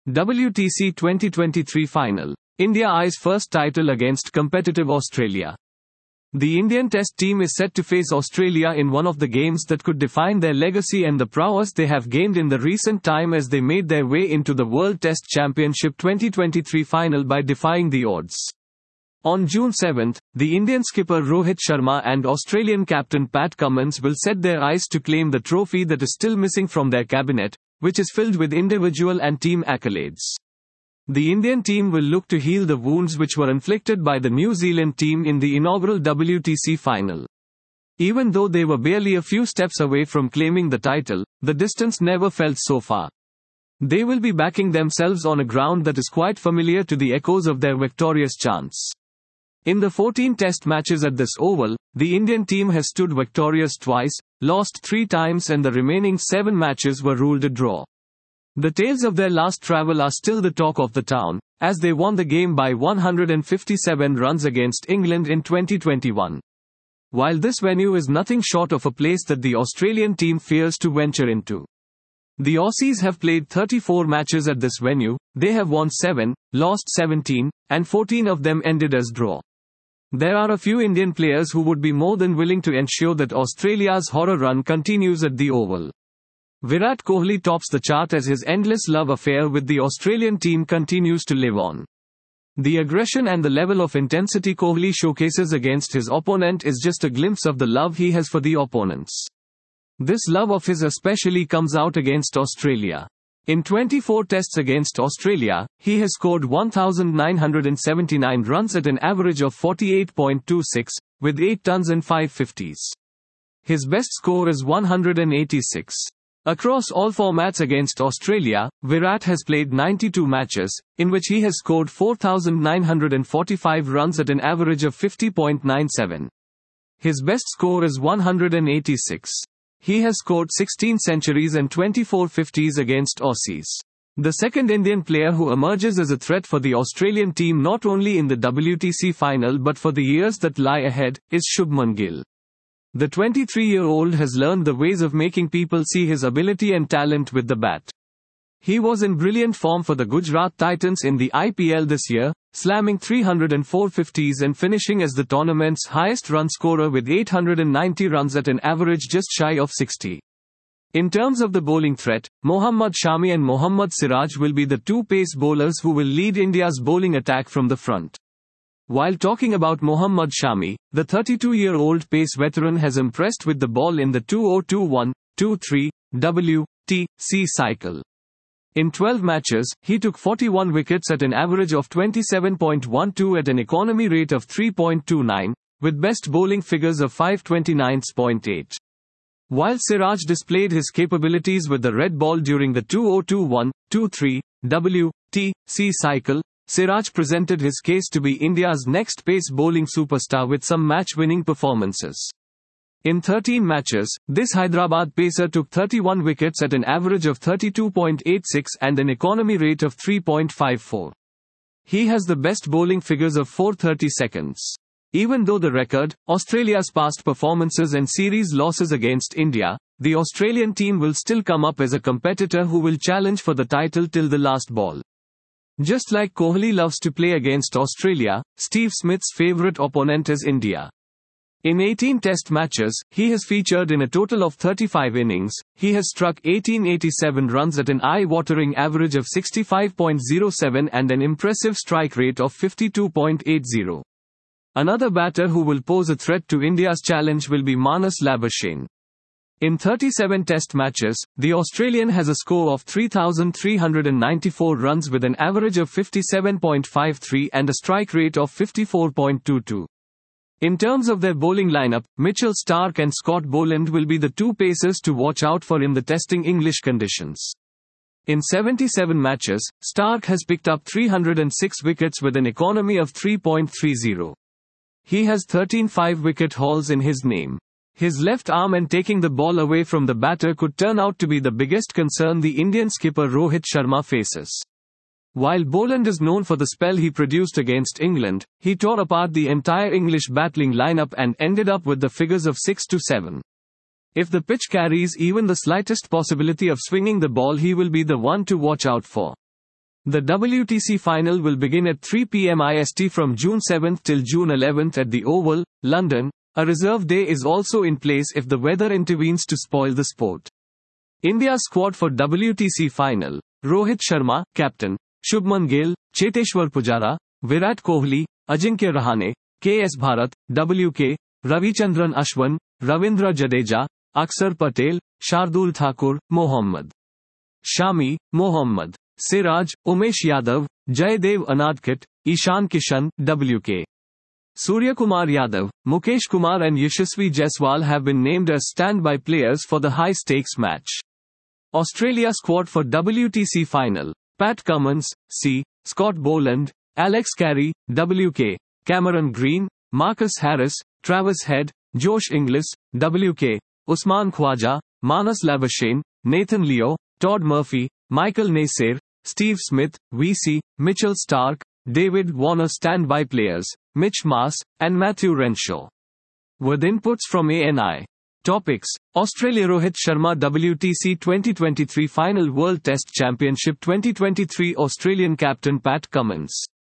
WTC 2023 Final. India eyes first title against competitive Australia. The Indian Test team is set to face Australia in one of the games that could define their legacy and the prowess they have gained in the recent time as they made their way into the World Test Championship 2023 final by defying the odds. On June 7, the Indian skipper Rohit Sharma and Australian captain Pat Cummins will set their eyes to claim the trophy that is still missing from their cabinet, which is filled with individual and team accolades. The Indian team will look to heal the wounds which were inflicted by the New Zealand team in the inaugural WTC final. Even though they were barely a few steps away from claiming the title, the distance never felt so far. They will be backing themselves on a ground that is quite familiar to the echoes of their victorious chants. In the 14 test matches at this oval, the Indian team has stood victorious twice, lost 3 times and the remaining 7 matches were ruled a draw. The tales of their last travel are still the talk of the town, as they won the game by 157 runs against England in 2021. While this venue is nothing short of a place that the Australian team fears to venture into. The Aussies have played 34 matches at this venue, they have won 7, lost 17, and 14 of them ended as draw. There are a few Indian players who would be more than willing to ensure that Australia's horror run continues at the Oval. Virat Kohli tops the chart as his endless love affair with the Australian team continues to live on. The aggression and the level of intensity Kohli showcases against his opponent is just a glimpse of the love he has for the opponents. This love of his especially comes out against Australia. In 24 tests against Australia, he has scored 1,979 runs at an average of 48.26, with 8 tons and 5 50s. His best score is 186. Across all formats against Australia, Virat has played 92 matches, in which he has scored 4,945 runs at an average of 50.97. His best score is 186. He has scored 16 centuries and 24 50s against Aussies. The second Indian player who emerges as a threat for the Australian team not only in the WTC final but for the years that lie ahead, is Shubman Gill. The 23-year-old has learned the ways of making people see his ability and talent with the bat. He was in brilliant form for the Gujarat Titans in the IPL this year, slamming 304 50s and finishing as the tournament's highest run scorer with 890 runs at an average just shy of 60. In terms of the bowling threat, Mohammad Shami and Mohammad Siraj will be the two pace bowlers who will lead India's bowling attack from the front. While talking about Mohammad Shami, the 32-year-old pace veteran has impressed with the ball in the 2021-23 WTC cycle. In 12 matches, he took 41 wickets at an average of 27.12 at an economy rate of 3.29, with best bowling figures of 529.8. While Siraj displayed his capabilities with the red ball during the 2021-23 WTC cycle, Siraj presented his case to be India's next pace bowling superstar with some match-winning performances. In 13 matches, this Hyderabad pacer took 31 wickets at an average of 32.86 and an economy rate of 3.54. He has the best bowling figures of 430 seconds. Even though the record, Australia's past performances and series losses against India, the Australian team will still come up as a competitor who will challenge for the title till the last ball. Just like Kohli loves to play against Australia, Steve Smith's favourite opponent is India. In 18 test matches, he has featured in a total of 35 innings. He has struck 1887 runs at an eye-watering average of 65.07 and an impressive strike rate of 52.80. Another batter who will pose a threat to India's challenge will be Marnus Labuschagne. In 37 test matches, the Australian has a score of 3,394 runs with an average of 57.53 and a strike rate of 54.22. In terms of their bowling lineup, Mitchell Starc and Scott Boland will be the two pacers to watch out for in the testing English conditions. In 77 matches, Starc has picked up 306 wickets with an economy of 3.30. He has 13 5-wicket hauls in his name. His left arm and taking the ball away from the batter could turn out to be the biggest concern the Indian skipper Rohit Sharma faces. While Boland is known for the spell he produced against England, he tore apart the entire English battling lineup and ended up with the figures of 6-7. If the pitch carries even the slightest possibility of swinging the ball, he will be the one to watch out for. The WTC final will begin at 3 p.m. IST from June 7 till June 11 at the Oval, London. A reserve day is also in place if the weather intervenes to spoil the sport. India's squad for WTC final: Rohit Sharma, captain; Shubman Gill, Cheteshwar Pujara, Virat Kohli, Ajinkya Rahane, KS Bharat, WK, Ravichandran Ashwin, Ravindra Jadeja, Aksar Patel, Shardul Thakur, Mohammad Shami, Mohammad Siraj, Umesh Yadav, Jaydev Unadkat, Ishan Kishan, WK. Suryakumar Yadav, Mukesh Kumar and Yashasvi Jaiswal have been named as standby players for the high-stakes match. Australia squad for WTC final: Pat Cummins, C. Scott Boland, Alex Carey, WK, Cameron Green, Marcus Harris, Travis Head, Josh Inglis, WK, Usman Khwaja, Manas Labuschagne, Nathan Leo, Todd Murphy, Michael Nassir, Steve Smith, VC, Mitchell Starc, David Warner. Standby players: Mitch Marsh and Matthew Renshaw. With inputs from ANI. Topics: Australia. Rohit Sharma, WTC 2023 Final, World Test Championship 2023. Australian captain Pat Cummins.